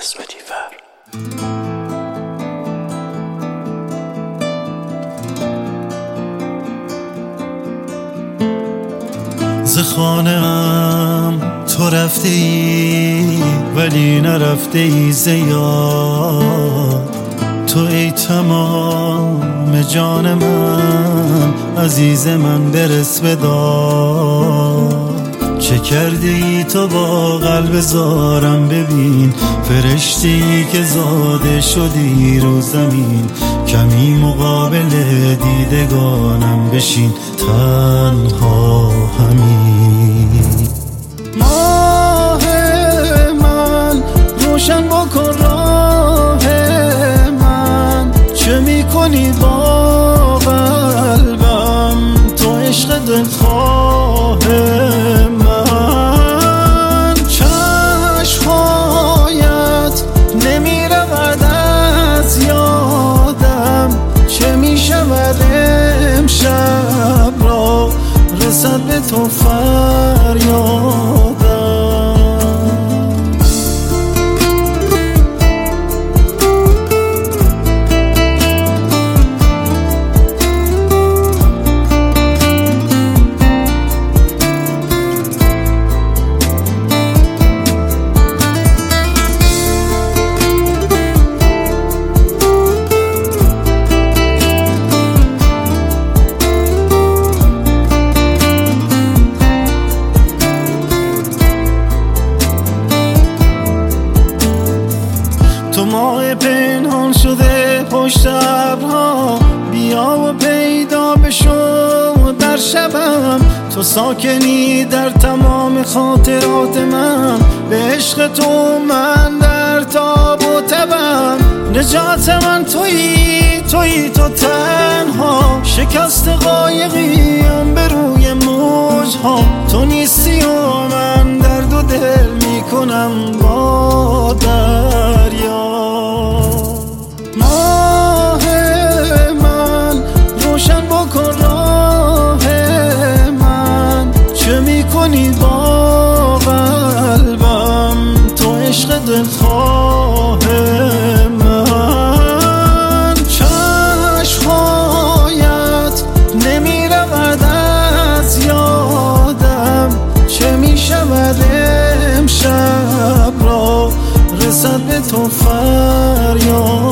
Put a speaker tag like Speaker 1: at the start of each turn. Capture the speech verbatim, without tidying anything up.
Speaker 1: لوتیفر.
Speaker 2: ز خانه ام تو رفته ای ولی نرفته ای ز یاد. تو ای تمام جان من، عزیز من برس به داد. چه کرده ای تو با قلب زارم؟ ببین فرشته‌ای که زاده شدی رو زمین. کمی مقابل دیدگانم بشین تنها همین. ماه من روشن بکن راه من، چه میکنی با قلبم؟ تو عشق دلخواه من. چشمهایت نمیرود از یادم، چه میشود امشب را رسد به تو فریادم. تو ماه پنهان شده پشت ابرها، بیا و پیدا بشو در شبم. تو ساکنی در تمام خاطرات من، به عشق تو من در تاب و تبم. نجات من تویی تویی تو تنها، شکست قایقیم به روی موجها. تو نیستی و من درد و دل میکنم با دریا. ماه من روشن بکن راه من، چه میکنی با قلبم؟ تو عشق دلخواه من. چشمهایت نمیرود از یادم، چه میشود امشب را رسد به تو فریاد.